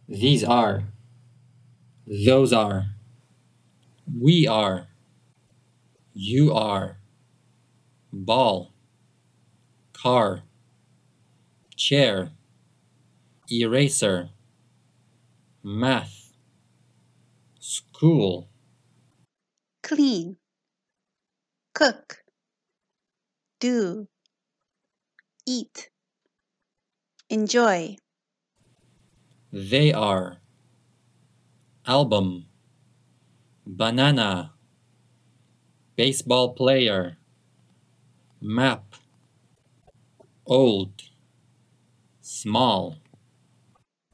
These are. Those are. We are. You are. Ball. Car. Chair. Eraser. Math. School. clean, cook, do, eat, enjoy, They are. Album. Banana. Baseball player. Map. Old. Small.